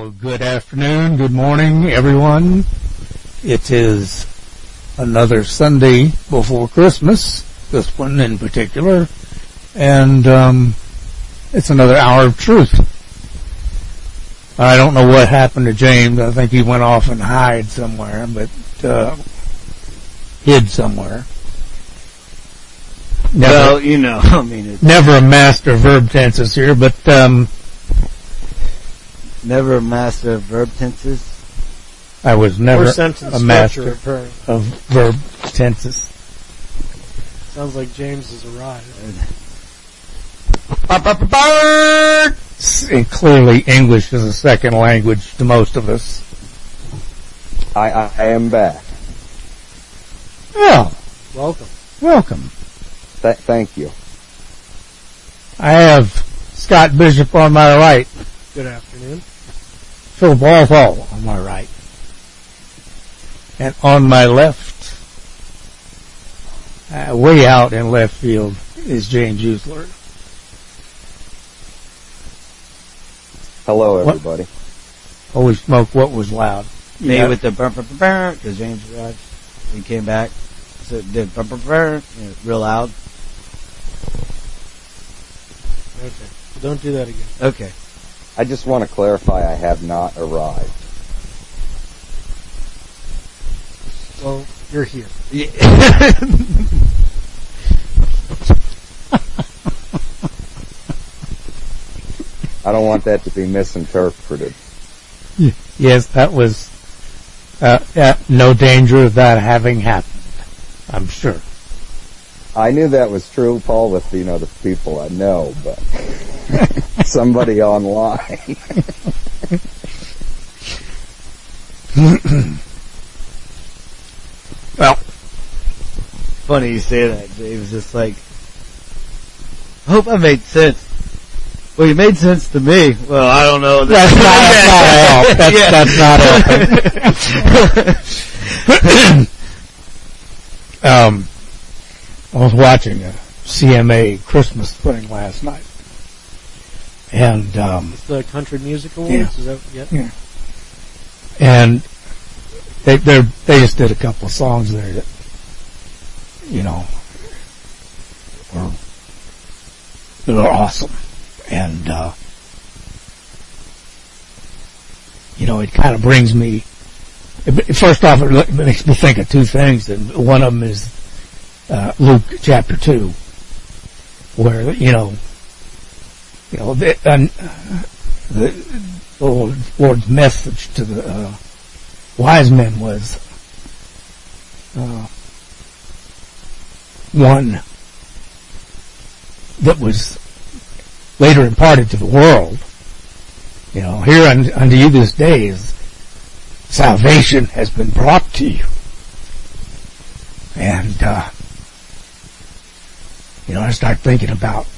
Well, good afternoon, good morning, everyone. It is another Sunday before Christmas, this one in particular, and it's another hour of truth. I don't know what happened to James. I think he went off and hid somewhere, hid somewhere. Well, you know, I mean, it's never a master of verb tenses here, but never a master of verb tenses. I was never a master of verb tenses. Sounds like James has arrived. And clearly English is a second language to most of us. I am back. Oh. Welcome. Thank you. I have Scott Bishop on my right. Good afternoon. Phil Balthall on my right. And on my left, way out in left field, is James Usler. Hello, everybody. Holy smoke, what was loud? Me with the burr, because James arrived. He came back. So it did burr, real loud. Okay. Don't do that again. Okay. I just want to clarify I have not arrived. Well, you're here. Yeah. I don't want that to be misinterpreted. Yes, that was no danger of that having happened, I'm sure. I knew that was true, Paul, with, the people I know, but somebody online. Well, funny you say that, James. Just like, I hope I made sense. Well, you made sense to me. Well, I don't know. That's not helping. I was watching a CMA Christmas thing last night, and it's the Country Music Awards. Yeah. Is that yeah? And they just did a couple of songs there that were awesome, and it kind of brings me. First off, it makes me think of two things, and one of them is Luke chapter 2, where the Lord's message to the wise men was one that was later imparted to the world. Here unto you this day is salvation has been brought to you. And I start thinking about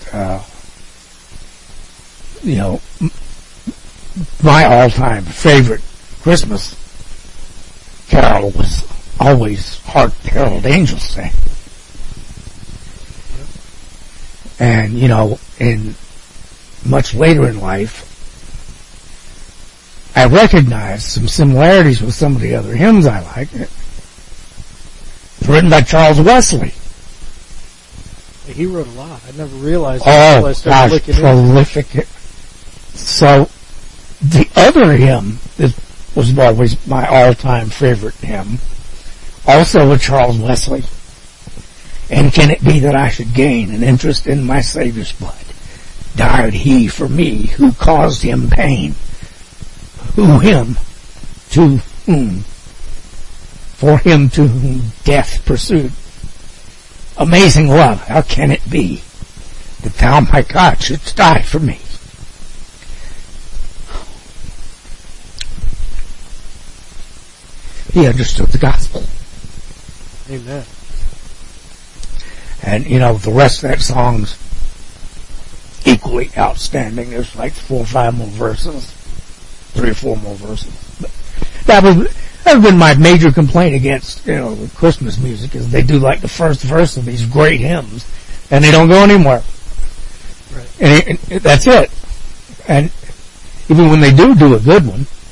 my all-time favorite Christmas carol was always Hark the Herald Angels Sing. And, in much later in life, I recognized some similarities with some of the other hymns I like. It's written by Charles Wesley. He wrote a lot. I never realized that. I started looking prolific. So, the other hymn was always my all-time favorite hymn, also with Charles Wesley. And can it be that I should gain an interest in my Savior's blood? Died he for me who caused him pain. For him to whom death pursued. Amazing love, how can it be that thou, my God, shouldst die for me? He understood the gospel. Amen. And, the rest of that song's equally outstanding. There's like 4 or 5 more verses. 3 or 4 more verses. But that's been my major complaint against, the Christmas music, is they do like the first verse of these great hymns, and they don't go anywhere. Right. And that's it. And even when they do a good one,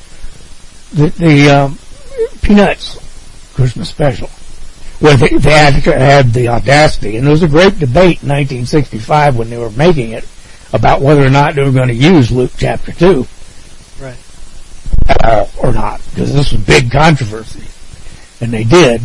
the Peanuts Christmas special, where they had the audacity, and there was a great debate in 1965 when they were making it about whether or not they were going to use Luke chapter 2. Right. At all or not, because this was a big controversy. And they did.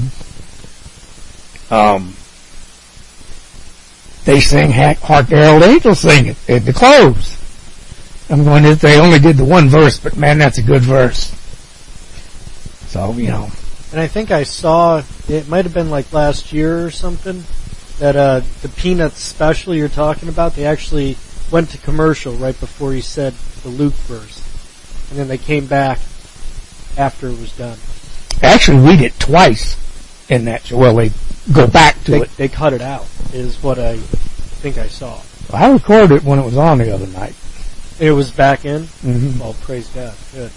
They sing Hark the Herald Angels Sing it at the close. I'm going, if they only did the one verse, but man, that's a good verse. So, you know. And I think I saw, it might have been like last year or something, that the Peanuts special you're talking about, they actually went to commercial right before he said the Luke verse. And then they came back after it was done. Actually, read it twice in that show. Well, they go back to it. They cut it out, is what I think I saw. I recorded it when it was on the other night. It was back in? Mm-hmm. Oh, praise God. Good.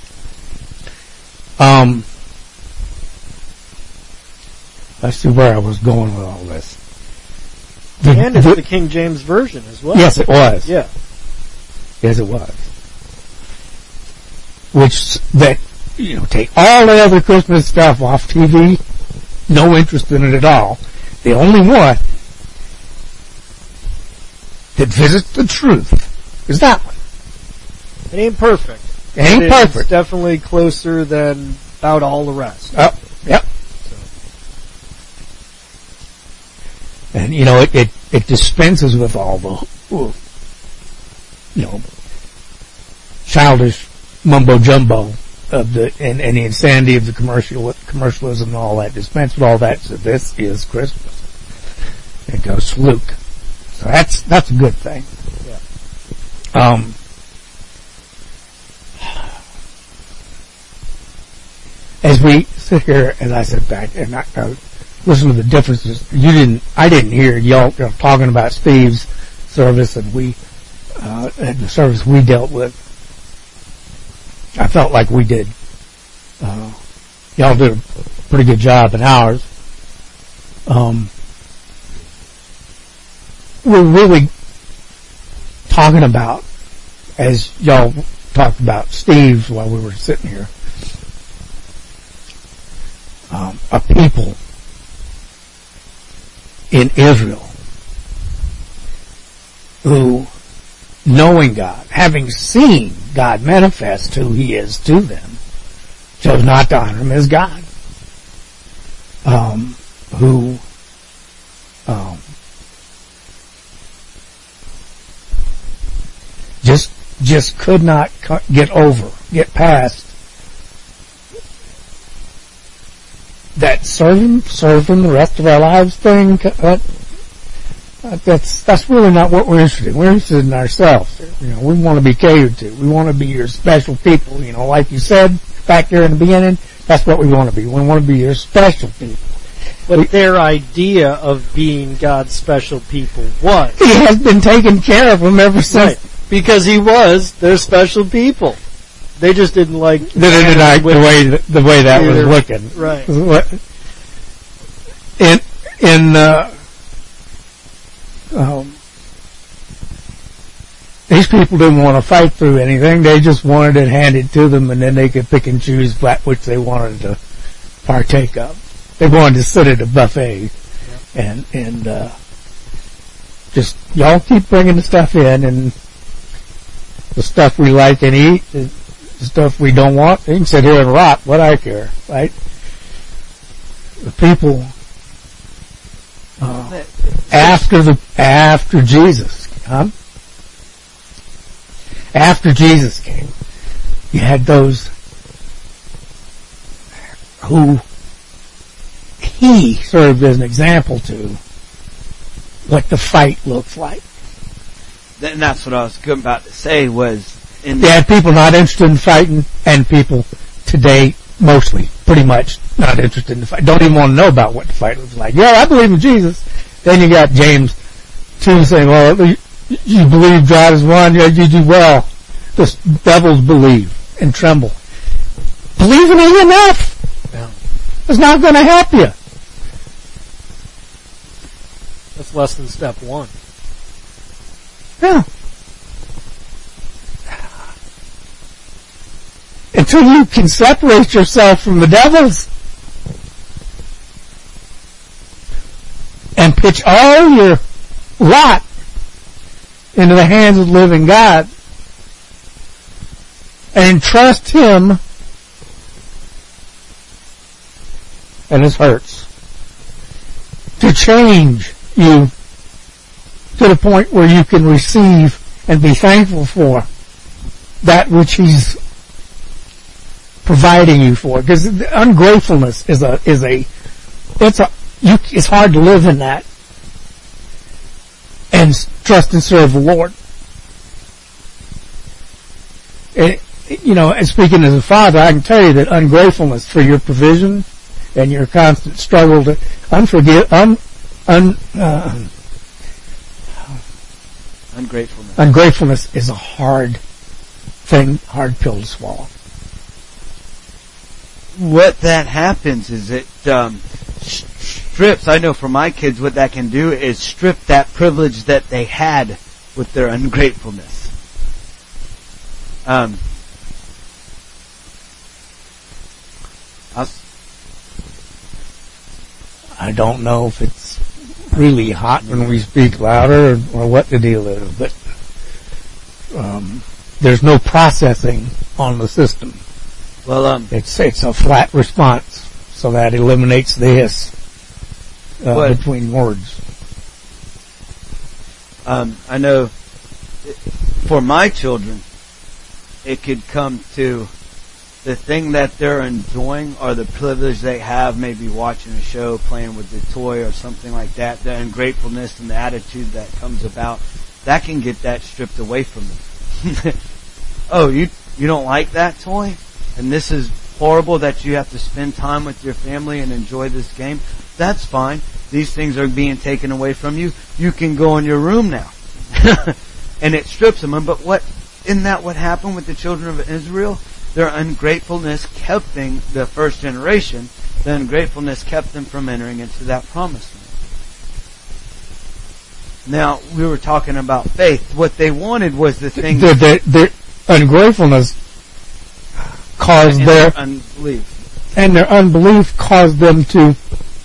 Let's see where I was going with all this. And it's the King James Version as well. Yes, it was. Yeah. Yes, it was. Which, that, you know, take all the other Christmas stuff off TV, no interest in it at all. The only one that visits the truth is that one. It ain't perfect. It ain't perfect. It's definitely closer than about all the rest. Oh, yep. And, you know, it dispenses with all the, you know, childish mumbo jumbo of the, and the insanity of the commercialism and all that. Dispense with all that. So this is Christmas. It goes to Luke. So that's a good thing. Yeah. As we sit here, as I sit back and I listen to the differences, I didn't hear y'all talking about Steve's service and and the service we dealt with. I felt like we did. Y'all did a pretty good job in ours. We're really talking about, as y'all talked about Steve's while we were sitting here, a people in Israel who, knowing God, having seen God manifest who He is to them, chose not to honor Him as God. Who just could not get past that serve him the rest of our lives thing. That's really not what we're interested in. We're interested in ourselves. You know, we want to be catered to. We want to be your special people. You know, like you said back there in the beginning, that's what we want to be. We want to be your special people. But their idea of being God's special people was. He has been taking care of them ever since. Right. Because He was their special people. They just didn't like They didn't like the way that was looking. Right. These people didn't want to fight through anything. They just wanted it handed to them, and then they could pick and choose that which they wanted to partake of. They wanted to sit at a buffet, and just y'all keep bringing the stuff in, and the stuff we like and eat, the stuff we don't want, they can sit here and rot. What I care, right? The people after Jesus, after Jesus came, you had those who He served as an example to what the fight looks like. And that's what I was about to say was... You had people not interested in fighting, and people today, mostly, pretty much, not interested in the fight. Don't even want to know about what the fight looks like. Yeah, I believe in Jesus. Then you got James 2 saying, well, you believe God is one, yeah, you do well. The devils believe and tremble. Believing ain't enough. Yeah. It's not going to help you. That's less than step one. until you can separate yourself from the devils and pitch all your lot into the hands of the living God and trust Him and His hurts to change you to the point where you can receive and be thankful for that which He's providing you for. Because ungratefulness it's hard to live in that and trust and serve the Lord. And speaking as a father, I can tell you that ungratefulness for your provision and your constant struggle to ungratefulness is a hard thing, hard pill to swallow. What that happens is it strips, I know for my kids what that can do is strip that privilege that they had with their ungratefulness. I don't know if it's really hot when we speak louder or what the deal is, but there's no processing on the system. Well, it's a flat response, so that eliminates the hiss between words. I know for my children, it could come to the thing that they're enjoying or the privilege they have, maybe watching a show, playing with the toy or something like that, the ungratefulness and the attitude that comes about, that can get that stripped away from them. Oh, you don't like that toy? And this is horrible that you have to spend time with your family and enjoy this game? That's fine. These things are being taken away from you. You can go in your room now. And it strips them. But isn't that what happened with the children of Israel? Their ungratefulness kept the first generation, the ungratefulness kept them from entering into that promised land. Now, we were talking about faith. What they wanted was the thing... Their ungratefulness caused their unbelief. And their unbelief caused them to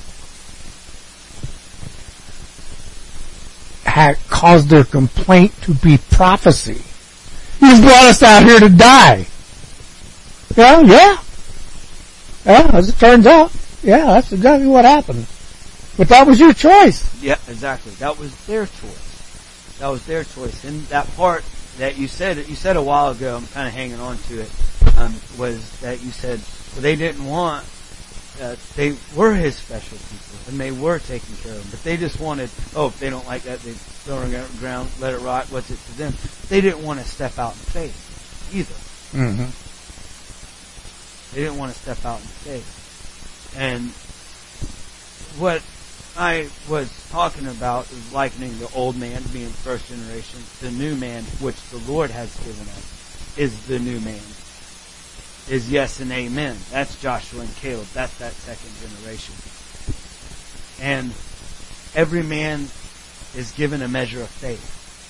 cause their complaint to be prophecy. You've brought us out here to die. Well, yeah, as it turns out, that's exactly what happened. But that was your choice. Yeah, exactly. That was their choice. That was their choice. And that part that you said a while ago, I'm kind of hanging on to it, was that you said, well, they didn't want, they were His special people, and they were taking care of them. But they just wanted, if they don't like that, they throw it on the ground, let it rot, what's it to them? They didn't want to step out in faith either. Mm-hmm. They didn't want to step out in faith. And what I was talking about is likening the old man being first generation. The new man, which the Lord has given us, is the new man. Is yes and amen. That's Joshua and Caleb. That's that second generation. And every man is given a measure of faith.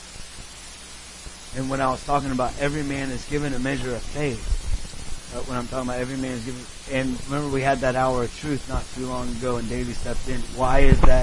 And when I was talking about every man is given a measure of faith, when I'm talking about every man is given, and remember we had that hour of truth not too long ago and Davey stepped in. Why is that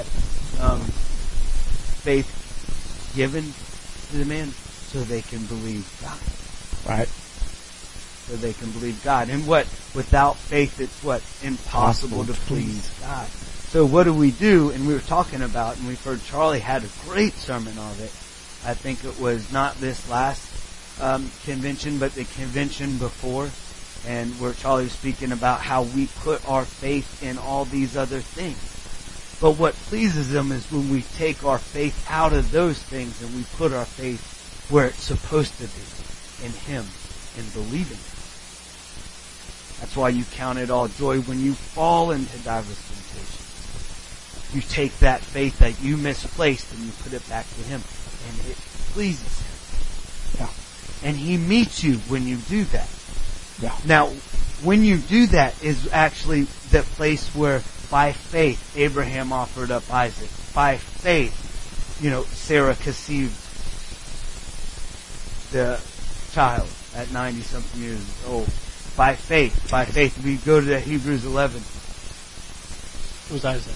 faith given to the man? So they can believe God. Right. So they can believe God. And without faith it's impossible to please God. So what do? And we were talking about, and we've heard Charlie had a great sermon on it. I think it was not this last convention, but the convention before. And where Charlie was speaking about how we put our faith in all these other things. But what pleases Him is when we take our faith out of those things and we put our faith where it's supposed to be, in Him, in believing Him. That's why you count it all joy when you fall into diverse temptations. You take that faith that you misplaced and you put it back to Him, and it pleases Him. Yeah. And He meets you when you do that. Yeah. Now, when you do that is actually the place where, by faith, Abraham offered up Isaac. By faith, Sarah conceived the child at 90-something years old. By faith. By faith. We go to Hebrews 11. It was Isaac.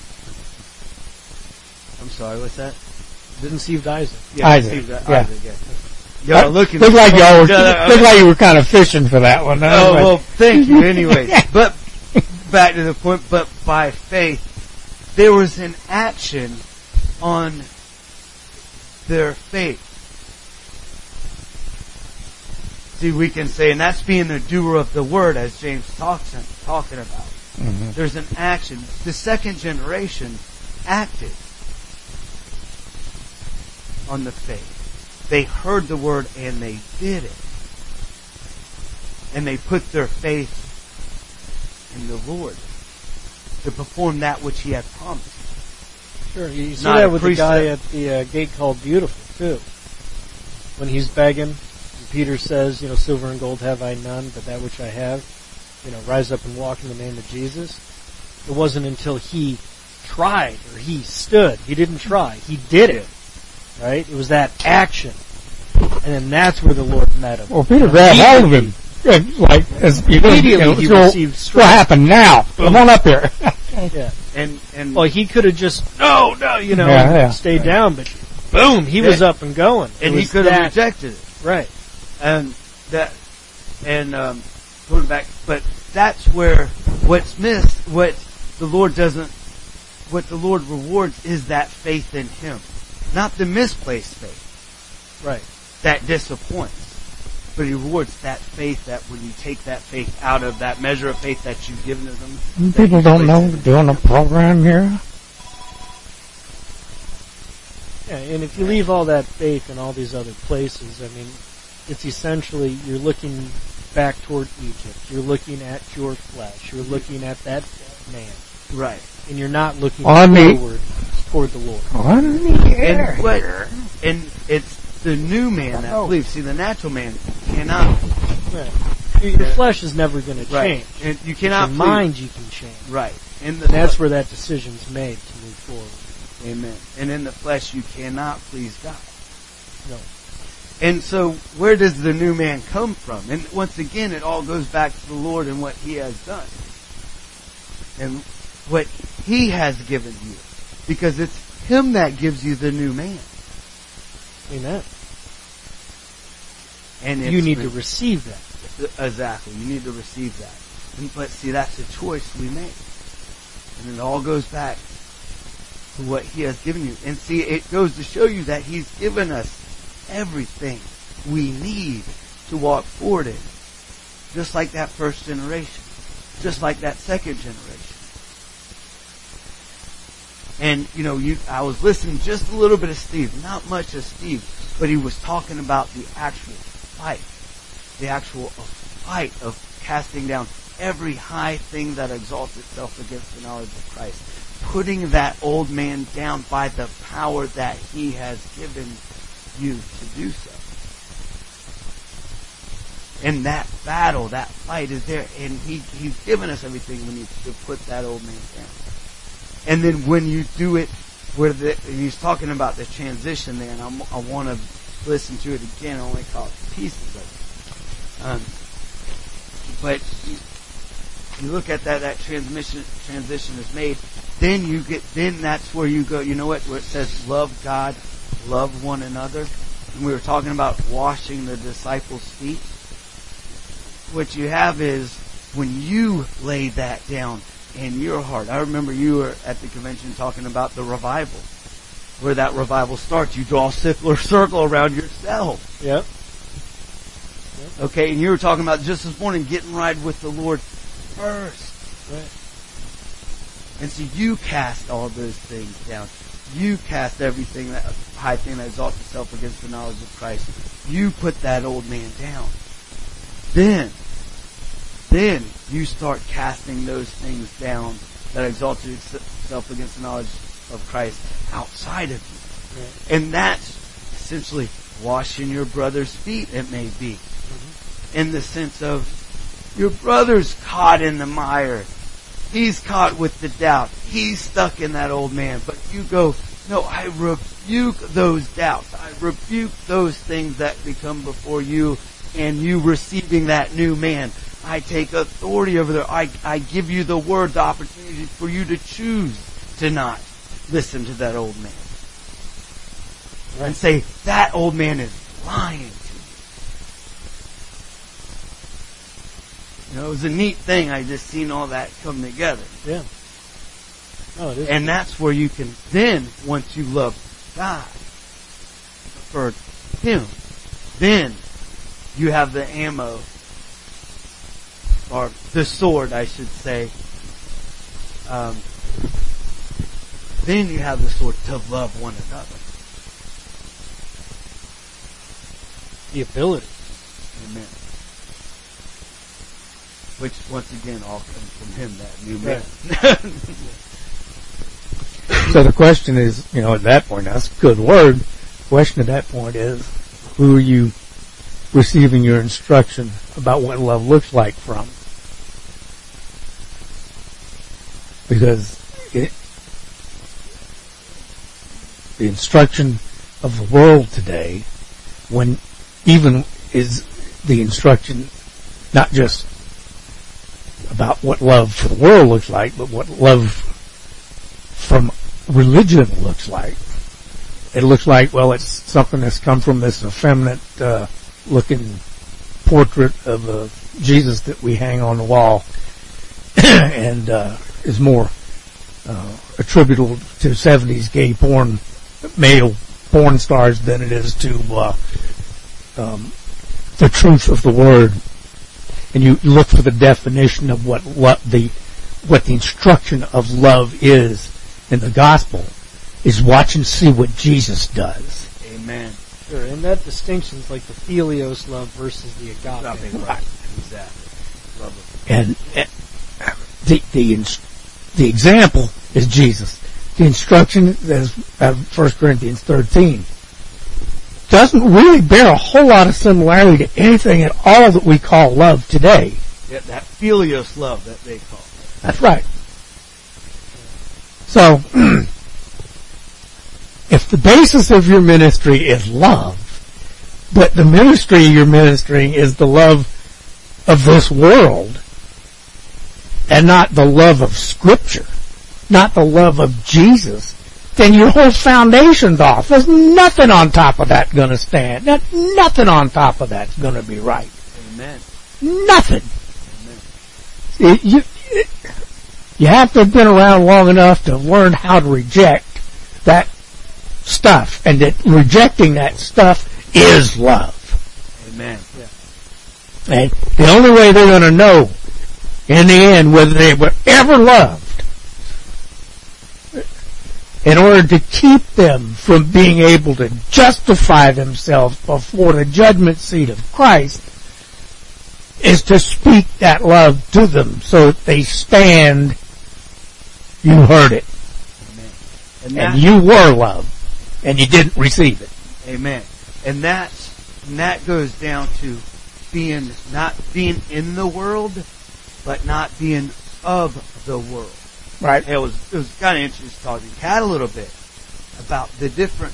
I'm sorry, what's that? Conceived Isaac. Yeah, Isaac, Isaac, yeah. Y'all looking. Looked like you were kind of fishing for that one. Oh, well, thank you anyways. But, back to the point, but by faith, there was an action on their faith. See, we can say, and that's being a doer of the word, as James talking about. Mm-hmm. There's an action. The second generation acted on the faith. They heard the word and they did it. And they put their faith in the Lord to perform that which He had promised. Sure, you see that with the guy at the gate called Beautiful, too. When he's begging, Peter says, silver and gold have I none, but that which I have, rise up and walk in the name of Jesus. It wasn't until he tried, or he stood. He didn't try. He did it. Right? It was that action. And then that's where the Lord met him. Well, Peter grabbed hold of him. Immediately he received strength. What happened now? Come on up here. Yeah. And well, he could have just, stayed down, but boom, he was up and going. And he could have rejected it. Right. Going back, but that's where what's missed, what the Lord rewards is that faith in Him. Not the misplaced faith. Right. That disappoints. But He rewards that faith, that when you take that faith out of that measure of faith that you've given to them. People don't know we're doing a program here. Yeah, and if you leave all that faith in all these other places, it's essentially you're looking back toward Egypt. You're looking at your flesh. You're looking at that man. Right. And you're not looking forward toward the Lord. And it's the new man that believes. See, the natural man cannot. Right. Your flesh is never going to change. Right. And you cannot. Your mind you can change. Right. And that's where that decision's made to move forward. Amen. And in the flesh you cannot please God. No. And so, where does the new man come from? And once again, it all goes back to the Lord and what He has done. And what He has given you. Because it's Him that gives you the new man. Amen. And you need to receive that. Exactly. You need to receive that. But see, that's a choice we make. And it all goes back to what He has given you. And see, it goes to show you that He's given us everything we need to walk forward in. Just like that first generation. Just like that second generation. And, I was listening just a little bit of Steve. Not much of Steve. But he was talking about the actual fight. The actual fight of casting down every high thing that exalts itself against the knowledge of Christ. Putting that old man down by the power that He has given you to do so. And that battle, that fight is there. And He's given us everything we need to put that old man down. And then when you do it, he's talking about the transition there, and I want to listen to it again. I only caught pieces of it. But you look at that transition is made. Then that's where you go. You know what? Where it says, love God, love one another. And we were talking about washing the disciples' feet. What you have is when you lay that down in your heart. I remember you were at the convention talking about the revival. Where that revival starts, you draw a circle around yourself. Yep. Okay, and you were talking about just this morning getting right with the Lord first. Right. And so you cast all those things down. You cast everything, that high thing that exalts itself against the knowledge of Christ. You put that old man down. Then you start casting those things down that exalt itself against the knowledge of Christ outside of you. Right. And that's essentially washing your brother's feet, it may be. Mm-hmm. In the sense of, your brother's caught in the mire. He's caught with the doubt. He's stuck in that old man. But you go, no, I rebuke those doubts. I rebuke those things that become before you, and you receiving that new man. I take authority over there. I give you the word, the opportunity for you to choose to not listen to that old man. Right. And say, that old man is lying to you. You know, it was a neat thing. I just seen all that come together. Yeah. Oh, it is. And that's where you can then, once you love God, for Him, then you have the ammo, or the sword, I should say. Then you have the sword to love one another. The ability. Amen. Which, once again, all comes from Him, that new man. So the question is, you know, at that point, that's a good word. The question at that point is, who are you receiving your instruction about what love looks like from? Because the instruction of the world today, when even is the instruction not just about what love for the world looks like, but what love from religion looks like. It looks like, well, it's something that's come from this effeminate looking portrait of Jesus that we hang on the wall and is more attributable to 70s gay porn, male porn stars than it is to the truth of the word. And you look for the definition of what the instruction of love is in the gospel, is watch and see what Jesus does. Amen. Sure, and that distinction is like the philios love versus the agape. Right. Exactly. Love And the example is Jesus. The instruction is 1 Corinthians 13. Doesn't really bear a whole lot of similarity to anything at all that we call love today. Yeah, that philios love that they call it. That's right. So, if the basis of your ministry is love, but the ministry you're ministering is the love of this world, and not the love of Scripture, not the love of Jesus, then your whole foundation's off. There's nothing on top of that going to stand. Nothing on top of that's going to be right. Amen. Nothing. Amen. You have to have been around long enough to learn how to reject that stuff, and that rejecting that stuff is love. Amen. Yeah. And the only way they're going to know in the end whether they were ever loved, in order to keep them from being able to justify themselves before the judgment seat of Christ, is to speak that love to them so that they stand. You heard it. Amen. And you were loved, and you didn't receive it. Amen. And that goes down to not being in the world, but not being of the world. Right. It was kind of interesting talking to Kat a little bit about the difference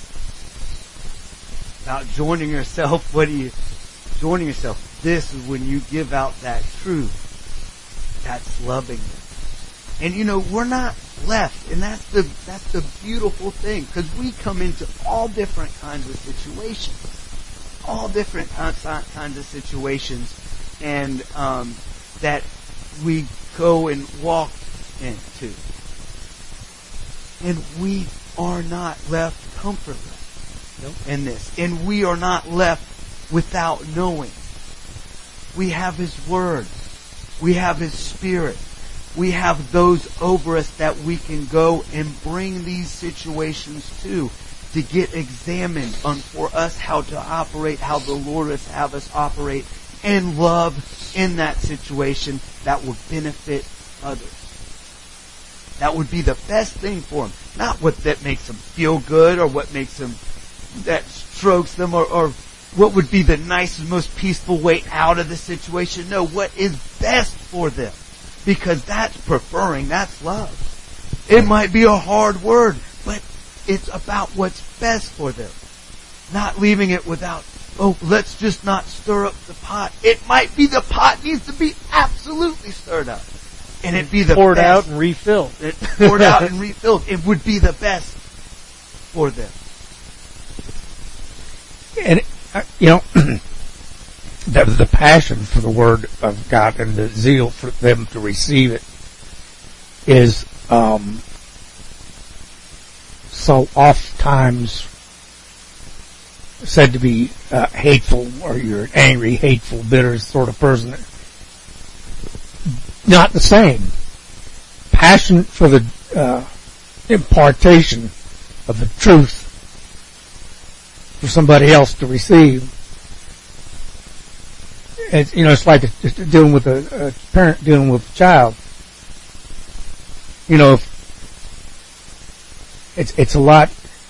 there. About joining yourself. Joining yourself? This is when you give out that truth. That's loving them. And you know, we're not left, and that's the beautiful thing, because we come into all different kinds of situations. All different kinds of situations, and that we go and walk into. And we are not left comfortless in this. And we are not left without knowing. We have His Word. We have His Spirit. We have those over us that we can go and bring these situations to get examined on for us how to operate, how the Lord has have us operate, and love in that situation that would benefit others. That would be the best thing for them. Not what that makes them feel good, or what makes them, that strokes them, or what would be the nicest, most peaceful way out of the situation. No, what is best for them. Because that's preferring, that's love. It might be a hard word, but it's about what's best for them. Not leaving it without oh, let's just not stir up the pot. It might be the pot needs to be absolutely stirred up. And it'd be the poured best. out and refilled. Poured out and refilled. It would be the best for them. And, the passion for the Word of God and the zeal for them to receive it is so oftentimes said to be hateful, or you're an angry, hateful, bitter sort of person. Not the same. Passion for the impartation of the truth for somebody else to receive. It's, it's like dealing with a parent dealing with a child. It's a lot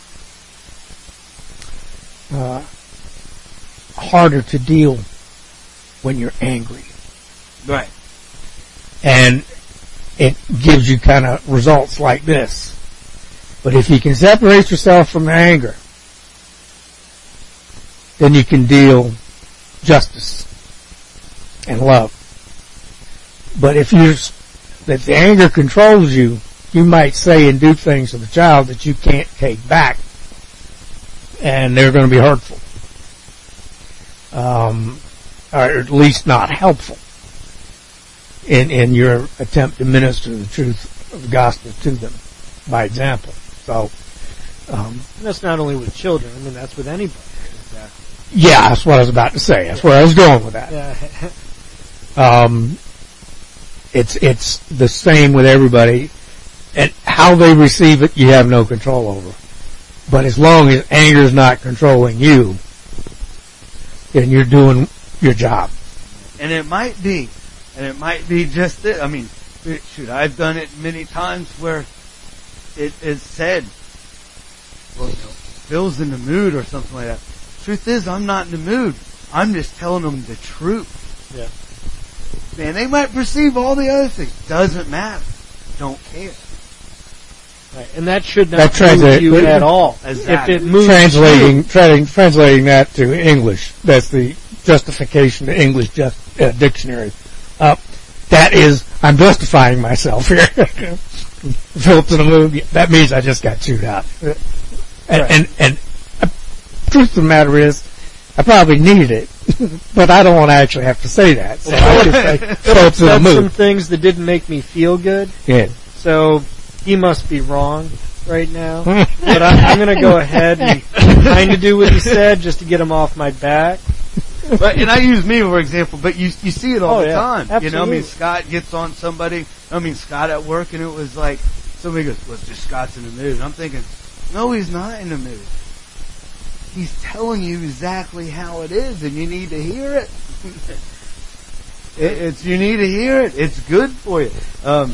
harder to deal when you're angry. Right. And it gives you kind of results like this. But if you can separate yourself from the anger, then you can deal justice and love. But if the anger controls you, you might say and do things to the child that you can't take back, and they're going to be hurtful, or at least not helpful in your attempt to minister the truth of the gospel to them by example. So, and that's not only with children. I mean, that's with anybody. Exactly. Yeah, that's what I was about to say. That's where I was going with that. Yeah. It's the same with everybody, and how they receive it, you have no control over. But as long as anger is not controlling you, then you're doing your job. And it might be just it. I mean, shoot, I've done it many times where it is said, well, Phil's in the mood or something like that. Truth is, I'm not in the mood. I'm just telling them the truth. Yeah. Man, they might perceive all the other things. Doesn't matter. Don't care. Right. And that should not move you at all. Exactly. If it moves Translating that to English, that's the justification to English dictionary. That is, I'm justifying myself here. Philip's in the mood. That means I just got chewed out. And truth of the matter is, I probably needed it, but I don't want to actually have to say that. So I just say, Philip's in the mood. some things that didn't make me feel good. Yeah. So he must be wrong right now. But I'm going to go ahead and kind of do what he said just to get him off my back. But, and I use me for example, but you see it all the time. Absolutely. Scott gets on somebody, Scott at work, and it was like, somebody goes, well, just Scott's in the mood. And I'm thinking, no, he's not in the mood. He's telling you exactly how it is, and you need to hear it. You need to hear it. It's good for you.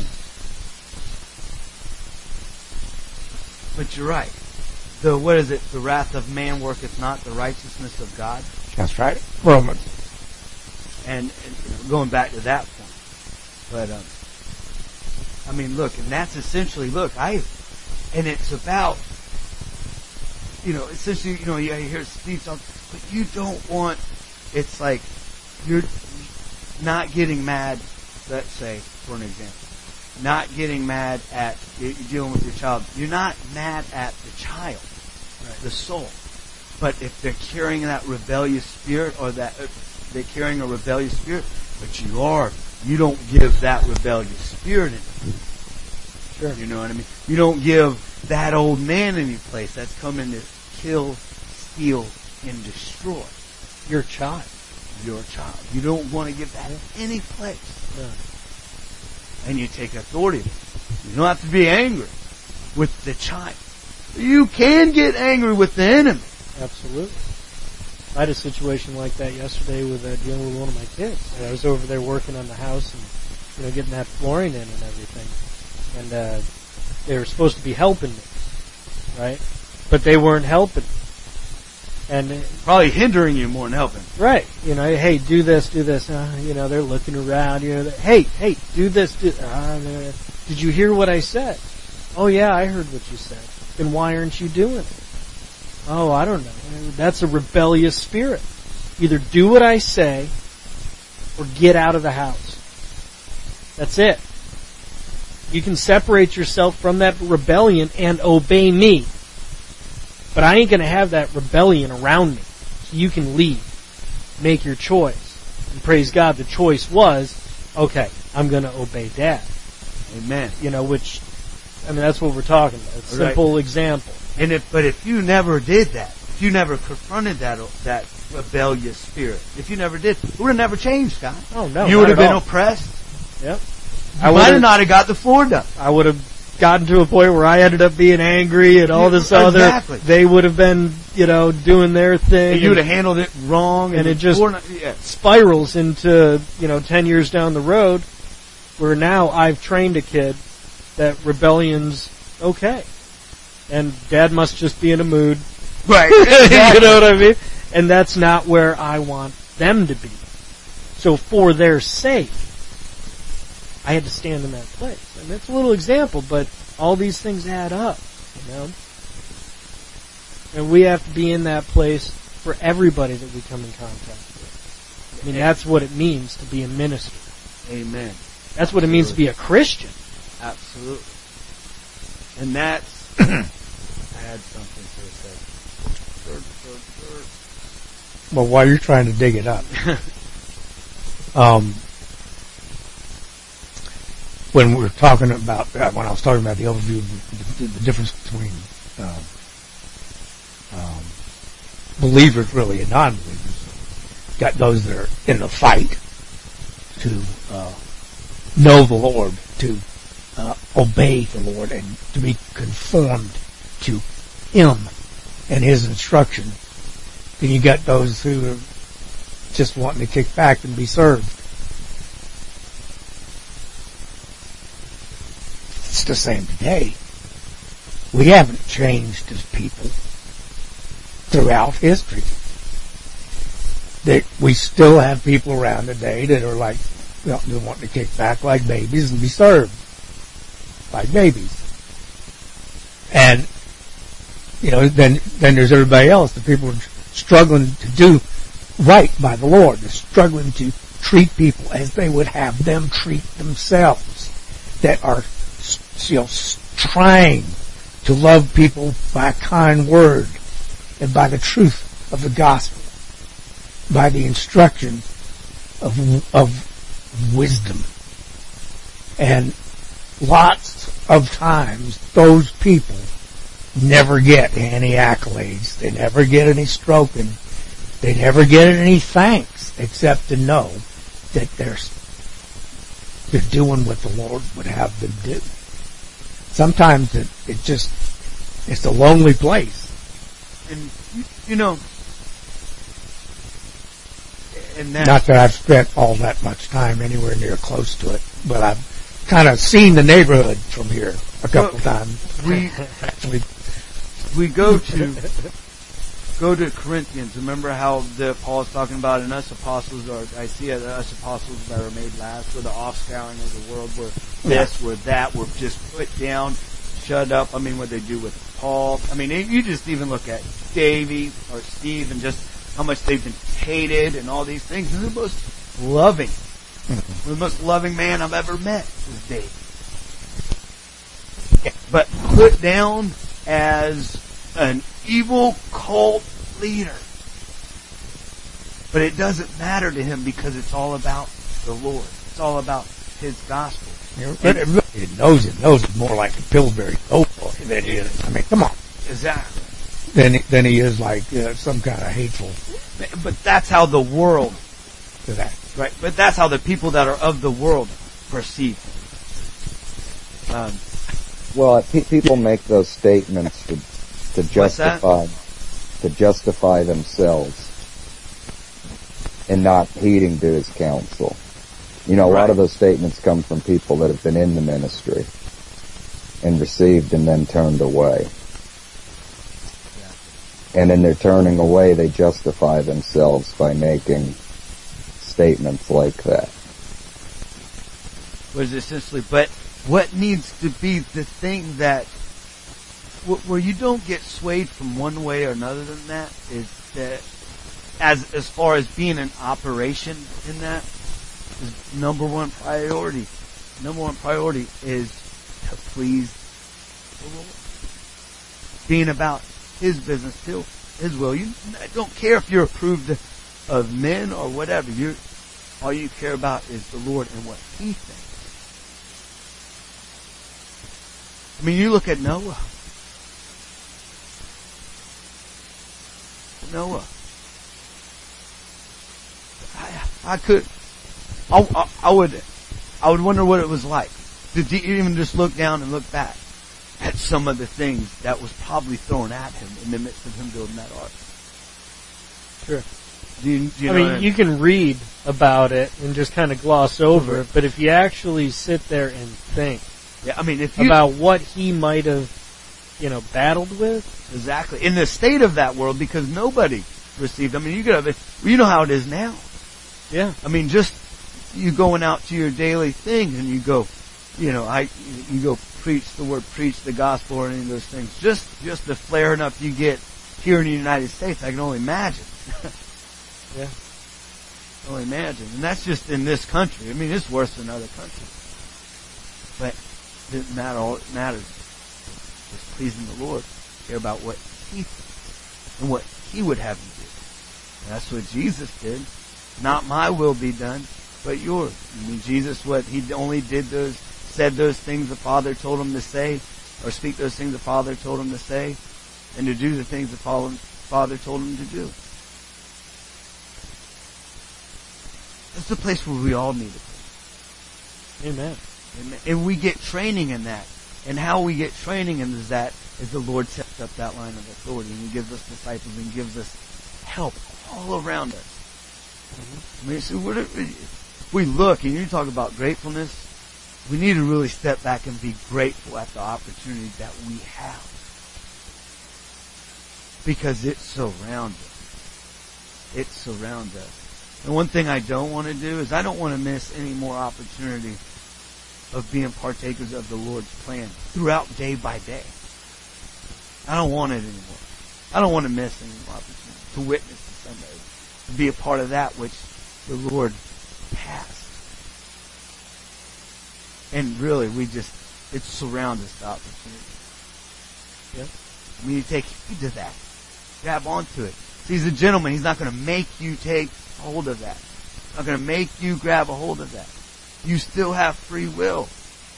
But you're right. The wrath of man worketh not the righteousness of God. That's right. Romans. And going back to that point. But, look, and that's essentially, and it's about, essentially, you hear Steve talk, but you don't want, it's like, you're not getting mad, let's say, for an example, not getting mad at, you're dealing with your child, you're not mad at the child, right, the soul. But if they're carrying that rebellious spirit, or that they're carrying a rebellious spirit, but you don't give that rebellious spirit any place. Sure. You know what I mean? You don't give that old man any place. That's coming to kill, steal, and destroy. Your child. Your child. You don't want to give that any place. Yeah. And you take authority. You don't have to be angry with the child. You can get angry with the enemy. Absolutely. I had a situation like that yesterday with dealing with one of my kids. I was over there working on the house and getting that flooring in and everything. And they were supposed to be helping me, right? But they weren't helping. And probably hindering you more than helping. Right. Hey, do this. They're looking around. Hey, do this. Did you hear what I said? Oh yeah, I heard what you said. Then why aren't you doing it? Oh, I don't know. That's a rebellious spirit. Either do what I say or get out of the house. That's it. You can separate yourself from that rebellion and obey me. But I ain't going to have that rebellion around me. So you can leave. Make your choice. And praise God, the choice was, okay, I'm going to obey Dad. Amen. Which, that's what we're talking about. It's a simple example. But if you never did that, if you never confronted that rebellious spirit, if you never did, it would have never changed, God. Oh, no. You would have been oppressed. Yep. I might have not have got the floor done. I would have gotten to a point where I ended up being angry and all this other. Exactly. They would have been, doing their thing. And you would have handled it wrong. And it just spirals into, 10 years down the road where now I've trained a kid that rebellion's okay. And Dad must just be in a mood. Right. You know what I mean? And that's not where I want them to be. So for their sake, I had to stand in that place. And it's a little example, but all these things add up, And we have to be in that place for everybody that we come in contact with. That's what it means to be a minister. Amen. That's what it means to be a Christian. Absolutely. And that's, I had something to say. Well, while you're trying to dig it up, when we were talking about, when I was talking about the overview of the difference between believers really and non-believers, got those that are in the fight to know the Lord, to obey the Lord, and to be conformed to Him and His instruction. Then you got those who are just wanting to kick back and be served. It's the same today. We haven't changed as people throughout history. We still have people around today that are like, they want to kick back like babies and be served like babies. And, then there's everybody else. The people are struggling to do right by the Lord. They're struggling to treat people as they would have them treat themselves. That are, trying to love people by a kind word and by the truth of the gospel, by the instruction of wisdom. And lots of times those people never get any accolades. They never get any stroking. They never get any thanks except to know that they're doing what the Lord would have them do. Sometimes it's a lonely place. And, and not that I've spent all that much time anywhere near close to it, but I've kind of seen the neighborhood from here a couple times. We go to Corinthians. Remember how Paul is talking about in us apostles, or I see us apostles that are made last, or the offscouring of the world, where this, where that, were just put down, shut up. What they do with Paul. You just even look at Davey or Steve and just how much they've been hated and all these things. And the most loving, the most loving man I've ever met was Davey. But put down as an evil cult leader. But it doesn't matter to him because it's all about the Lord. It's all about His gospel. It knows it more like a Pillsbury Doughboy than he is. Come on. Exactly. Than he is like some kind of hateful. But that's how the world. That. Right. But that's how the people that are of the world perceive him. People make those statements to justify themselves and not heeding to His counsel. A lot of those statements come from people that have been in the ministry and received and then turned away. Yeah. And in their turning away, they justify themselves by making statements like that. Was essentially, but what needs to be the thing that, where you don't get swayed from one way or another than that, is that as far as being an operation in that, his number one priority is to please the Lord. Being about His business too, His will. You don't care if you're approved of men or whatever. All you care about is the Lord and what He thinks. I mean, you look at Noah. I would wonder what it was like to even just look down and look back at some of the things that was probably thrown at him in the midst of him building that ark. Sure. Do you know you can read about it and just kind of gloss over it, but if you actually sit there and think about what he might have, battled with. Exactly. In the state of that world, because nobody received. I mean, you know how it is now. Yeah. I mean, just you going out to your daily thing and you go, you go preach the gospel or any of those things. Just the flaring up you get here in the United States, I can only imagine. Yeah. Only imagine. And that's just in this country. I mean, it's worse than other countries. But it doesn't matter. All that matters is pleasing the Lord. Care about what He thinks and what He would have you do. And that's what Jesus did. Not my will be done, but yours. I mean, Jesus, He only said those things the Father told Him to say, or speak those things the Father told Him to say, and to do the things the Father told Him to do. That's the place where we all need to be. Amen. Amen. And we get training in that. And how we get training in that is the Lord sets up that line of authority, and He gives us disciples and gives us help all around us. Mm-hmm. I mean, so if we look, and you talk about gratefulness, we need to really step back and be grateful at the opportunity that we have. Because it surrounds us. It surrounds us. And one thing I don't want to do is I don't want to miss any more opportunity of being partakers of the Lord's plan throughout day by day. I don't want it anymore. I don't want to miss any more opportunity to witness to somebody, to be a part of that which the Lord has. And really, it surrounds us, the opportunity. Yeah? I mean, you take heed to that. Grab onto it. See, He's a gentleman. He's not going to make you take hold of that. He's not going to make you grab a hold of that. You still have free will.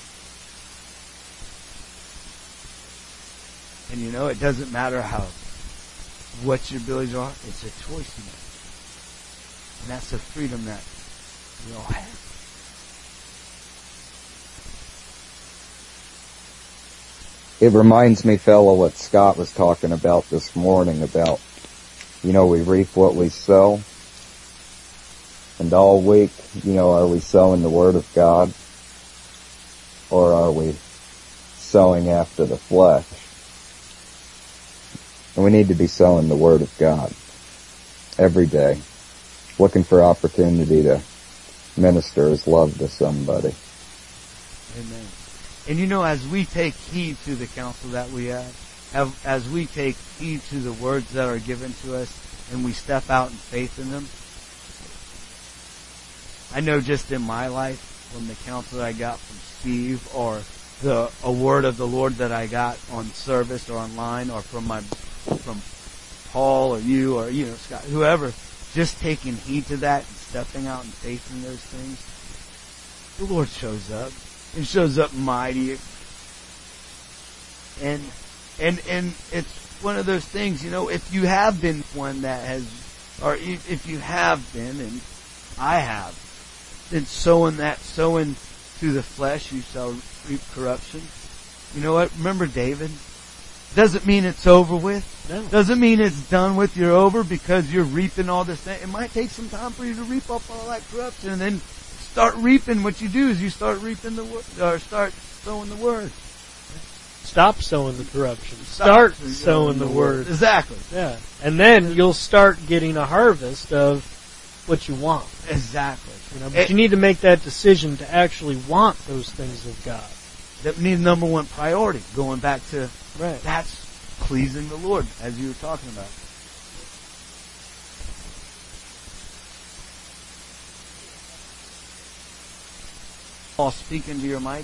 And it doesn't matter what your abilities are. It's a choice you make. And that's the freedom that we all have. It reminds me, fella, what Scott was talking about this morning about, we reap what we sow. And all week, are we sowing the Word of God? Or are we sowing after the flesh? And we need to be sowing the Word of God every day, looking for opportunity to minister His love to somebody. Amen. And as we take heed to the counsel that we have, as we take heed to the words that are given to us, and we step out in faith in them, I know just in my life, from the counsel that I got from Steve, or a word of the Lord that I got on service or online, or from Paul or you or Scott, whoever, just taking heed to that and stepping out in faith in those things, the Lord shows up. He shows up mighty. And it's one of those things, if you have been one that has, or if you have been, and I have, then sowing to the flesh, you shall reap corruption. You know what? Remember David? Doesn't mean it's over with. No. Doesn't mean it's done with. You're over because you're reaping all this thing. It might take some time for you to reap up all that corruption, and then start reaping. What you do is you start reaping the word, or start sowing the word. Stop sowing the corruption. Start sowing the word. Exactly. Yeah. And then you'll start getting a harvest of what you want. Exactly. But you need to make that decision to actually want those things of God. That needs number one priority. Going back to, right. That's pleasing the Lord, as you were talking about. Paul speaking to your mic?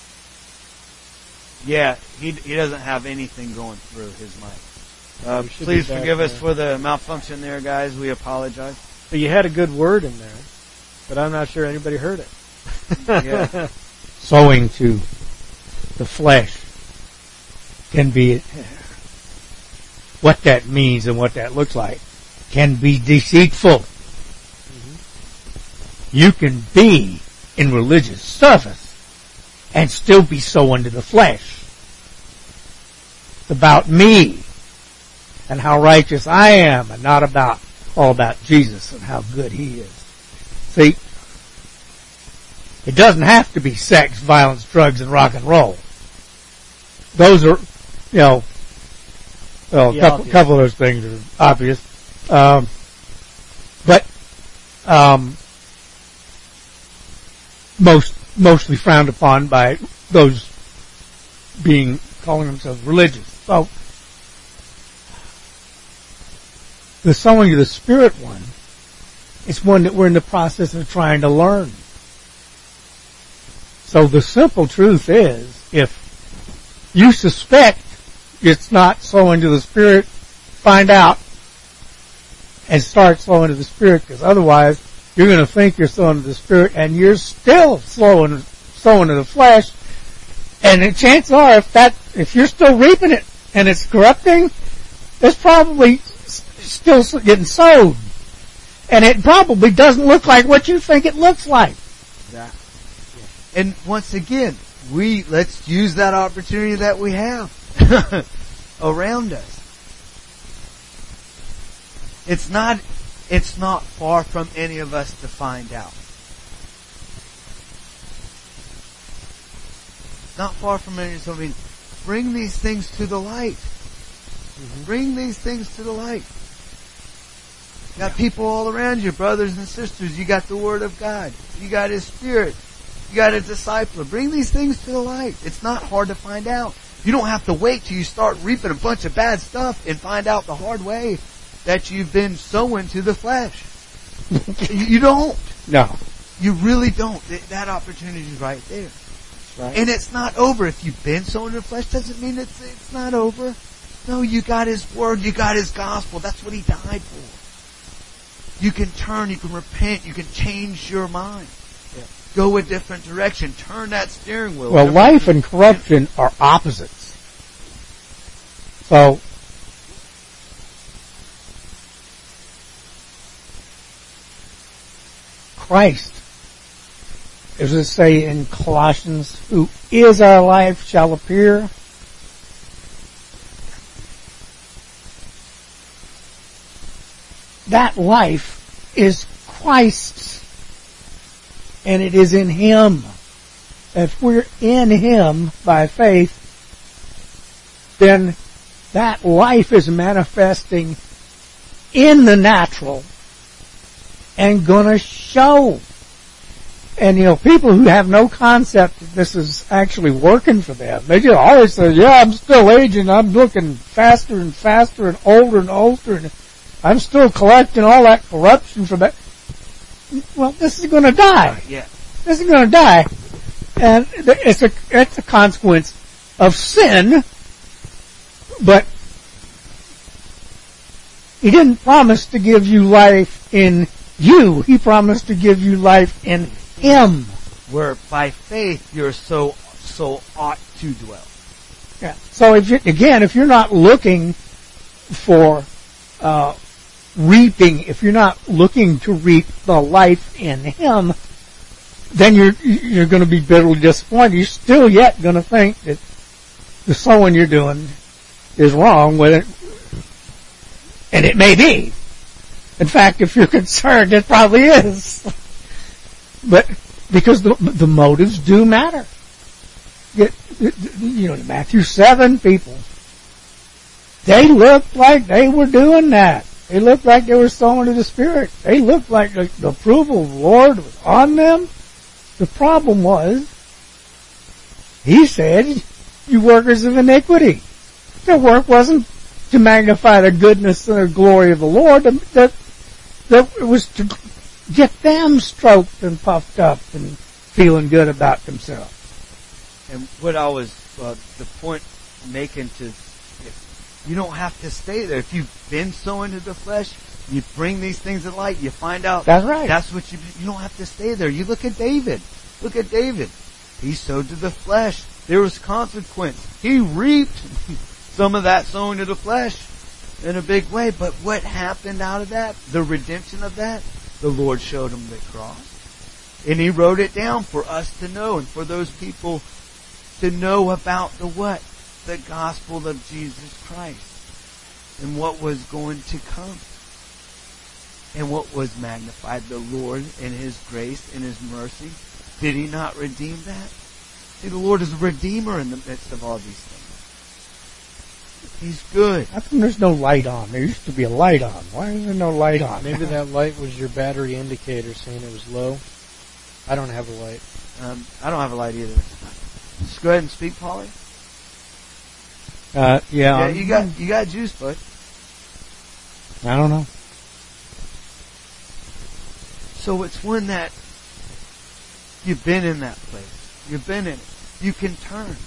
Yeah, he doesn't have anything going through his mic. Please forgive us for the malfunction there, guys. We apologize. But you had a good word in there, but I'm not sure anybody heard it. Yeah. Sowing to the flesh can be, what that means and what that looks like, can be deceitful. Mm-hmm. You can be in religious service and still be sowing to the flesh. It's about me and how righteous I am, and not all about Jesus and how good He is. See, it doesn't have to be sex, violence, drugs, and rock and roll. Those are, a couple of those things are obvious. But mostly frowned upon by those calling themselves religious. So, the sowing of the Spirit one is one that we're in the process of trying to learn. So the simple truth is, if you suspect it's not sowing to the Spirit, find out and start sowing to the Spirit, because otherwise you're going to think you're sowing to the Spirit and you're still sowing to the flesh. And the chances are, if you're still reaping it and it's corrupting, it's probably still getting sowed. And it probably doesn't look like what you think it looks like. Exactly. And once again, let's use that opportunity that we have around us. It's not far from any of us to find out. Not far from any of us. I mean, bring these things to the light. Mm-hmm. Bring these things to the light. You got people all around you, brothers and sisters. You got the Word of God. You got His Spirit. You got a discipler. Bring these things to the light. It's not hard to find out. You don't have to wait till you start reaping a bunch of bad stuff and find out the hard way that you've been sowing to the flesh. You don't. No. You really don't. That opportunity is right there. Right. And it's not over. If you've been sowing to the flesh, doesn't mean it's not over. No, you got His Word. You got His gospel. That's what He died for. You can turn. You can repent. You can change your mind. Yeah. Go a different direction. Turn that steering wheel. Well, life and corruption are opposites. So, Christ, as it say in Colossians, who is our life, shall appear. That life is Christ's, and it is in Him. If we're in Him by faith, then that life is manifesting in the natural and gonna show. And people who have no concept that this is actually working for them, they just always say, yeah, I'm still aging, I'm looking faster and faster and older, and I'm still collecting all that corruption from that. Well, this is gonna die. Yeah. This is gonna die. And it's a consequence of sin, but He didn't promise to give you life in you. He promised to give you life in Him. Where by faith you're so ought to dwell. Yeah. So if you're not looking for reaping, if you're not looking to reap the life in Him, then you're going to be bitterly disappointed. You're still yet going to think that the sowing you're doing is wrong with it, and it may be. In fact, if you're concerned, it probably is. But because the motives do matter. The Matthew 7 people, they looked like they were doing that. They looked like they were sowing to the Spirit. They looked like the approval of the Lord was on them. The problem was, He said, you workers of iniquity. Their work wasn't to magnify the goodness and the glory of the Lord. That it was to get them stroked and puffed up and feeling good about themselves. And what I was, the point making to, you don't have to stay there. If you've been sowing to the flesh, you bring these things to light, you find out. That's right. That's what you don't have to stay there. You look at David. Look at David. He sowed to the flesh. There was consequence. He reaped some of that sowing to the flesh in a big way. But what happened out of that? The redemption of that? The Lord showed him the cross. And He wrote it down for us to know and for those people to know about the what? The gospel of Jesus Christ. And what was going to come. And what was magnified? The Lord in His grace and His mercy. Did He not redeem that? See, the Lord is a redeemer in the midst of all these things. He's good. How come there's no light on? There used to be a light on. Why is there no light on? Maybe that light was your battery indicator saying it was low. I don't have a light. I don't have a light either. Just go ahead and speak, Polly. Yeah. You got juice, bud. I don't know. So it's when that you've been in that place. You've been in it. You can turn.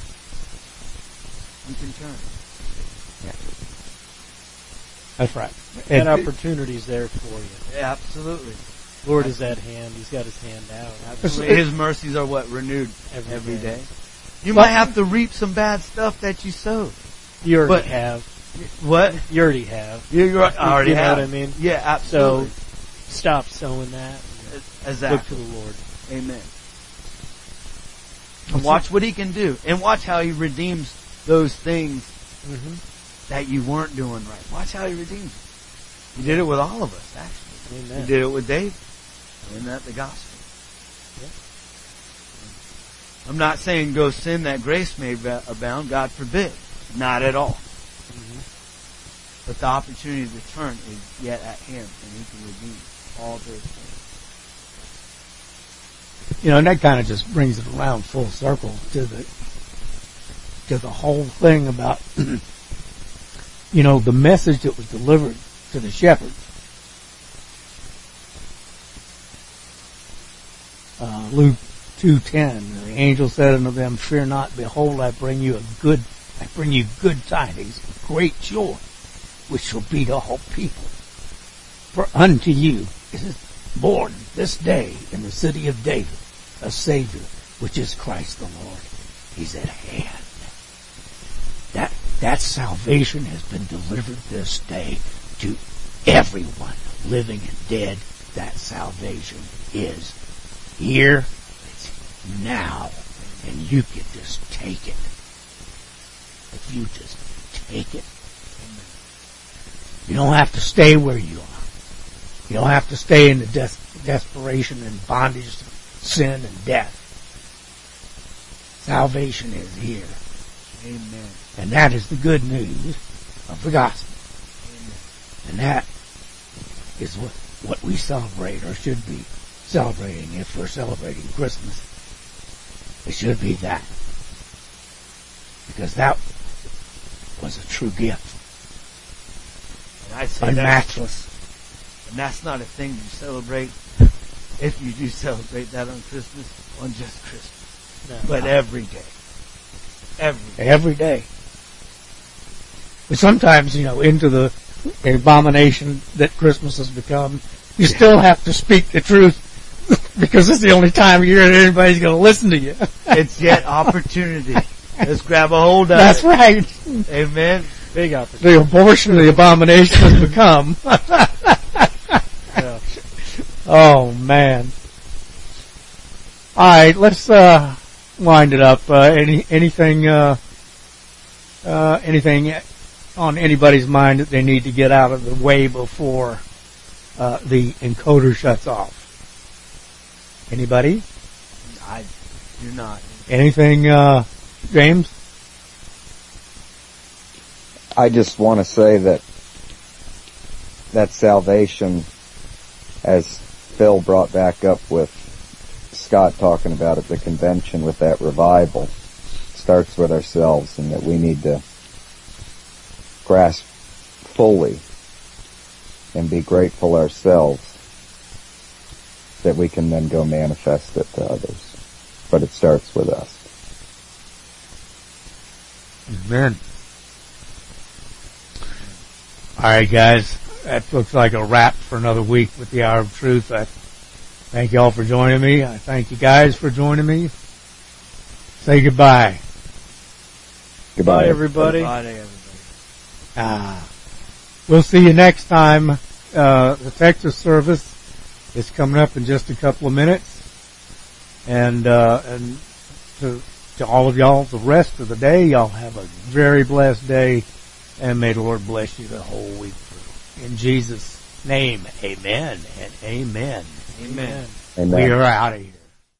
You can turn. Yeah. That's right. That opportunity's there for you. Yeah, absolutely. Lord is at hand. He's got His hand out. Absolutely. His mercies are what? Renewed every day. You But- might have to reap some bad stuff that you sowed. You already But- have. What? You already have. You already You know have. what I mean? Yeah, absolutely. So stop sowing that. Exactly. Look to the Lord. Amen. And watch what He can do. And watch how He redeems those things that you weren't doing right. Watch how He redeems them. He did it with all of us, actually. Amen. He did it with David. Isn't that the gospel? Yeah. I'm not saying go sin that grace may abound. God forbid. Not at all. But the opportunity to turn is yet at hand, and He can redeem all those things. You know, and that kind of just brings it around full circle to the whole thing about, you know, the message that was delivered to the shepherds. Luke 2:10, the angel said unto them, "Fear not, behold, I bring you good tidings of great joy, which shall be to all people. For unto you is born this day in the city of David a Savior, which is Christ the Lord." He's at hand. That salvation has been delivered this day to everyone, living and dead. That salvation is here. It's now. And you can just take it. If you just take it. You don't have to stay where you are. You don't have to stay in the desperation and bondage to sin and death. Salvation is here. Amen. And that is the good news of the gospel. Amen. And that is what we celebrate, or should be celebrating if we're celebrating Christmas. It should be that. Because that was a true gift. And I say Unmatchless. And that's not a thing you celebrate if you do celebrate that on Christmas, on just Christmas. No. But every day. Every day. But sometimes, you know, into the abomination that Christmas has become, you still have to speak the truth because it's the only time of year that anybody's going to listen to you. It's yet opportunity. Let's grab a hold of That's it. right. Amen. Big opportunity. The abortion of the abomination has become. Yeah. Oh man. Alright, let's, wind it up. Anything on anybody's mind that they need to get out of the way before, the encoder shuts off? Anybody? I do not. Anything, James? I just want to say that salvation, as Phil brought back up with Scott talking about at the convention with that revival, starts with ourselves, and that we need to grasp fully and be grateful ourselves that we can then go manifest it to others. But it starts with us. Amen. Alright guys, that looks like a wrap for another week with the Hour of Truth. I thank you all for joining me. I thank you guys for joining me. Say goodbye. Goodbye, everybody. Goodbye, everybody. We'll see you next time. The Texas service is coming up in just a couple of minutes. And to all of y'all, the rest of the day, y'all have a very blessed day. And may the Lord bless you the whole week through. In Jesus' name, amen and amen. Amen. Amen. We are out of here.